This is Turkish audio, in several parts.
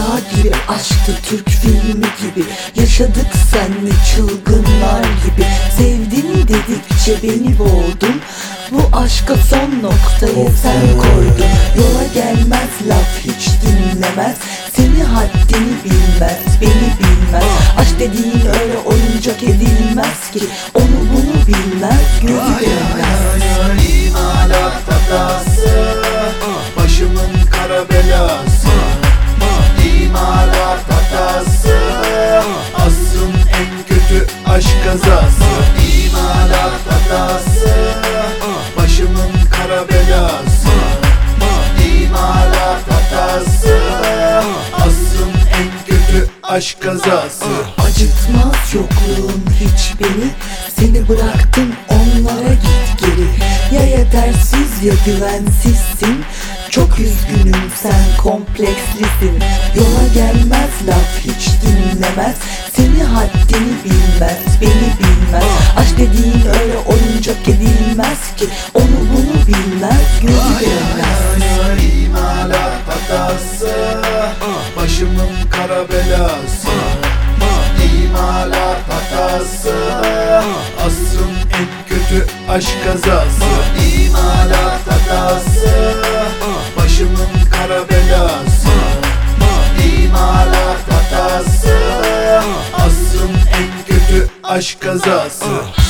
rüya gibi, aşktı Türk filmi gibi. Yaşadık senle çılgınlar gibi. Sevdim dedikçe beni boğdun. Bu aşka son noktayı sen koydun. Yola gelmez laf hiç dinlemez. Seni haddini bilmez, beni bilmez. Aşk dediğin öyle oyuncak edilmez ki. Onu bunu bilmez, gözü görmez. İmalat hatası, başımın kara belası. İmalat hatası, asrın en kötü aşk kazası. İmalat hatası, başımın kara belası. İmalat hatası, asrın en kötü aşk kazası. Acıtmaz yokluğun hiç beni. Seni bıraktım onlara git geri. Ya yetersiz ya güvensizsin. Çok üzgünüm sen komplekslisin. Yola gelmez laf hiç dinlemez. Seni haddini bilmez, beni bilmez. Aşk dediğin öyle oyuncak edilmez ki. Onu bunu bilmez, gözü görmez. İmalat hatası, başımın kara belası. İmalat hatası, asrın en kötü aşk kazası. İmalat hatası, başımın kara belası. İmalat hatası, asrın en kötü aşk kazası.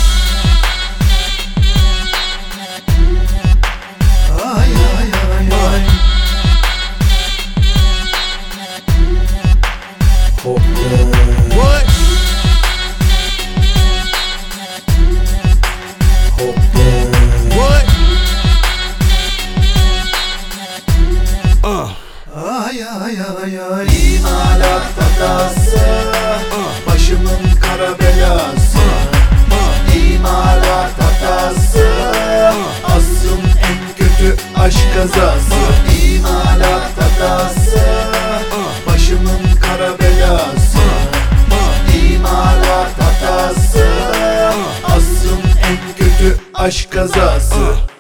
Ay ay ay ay. What? What? Ay ay ay ay. İmalat hatası, başımın kara belası. İmalat hatası, asrın en kötü aşk kazası. İmalat hatası, başımın kara belası. İmalat hatası, asrın en kötü aşk kazası.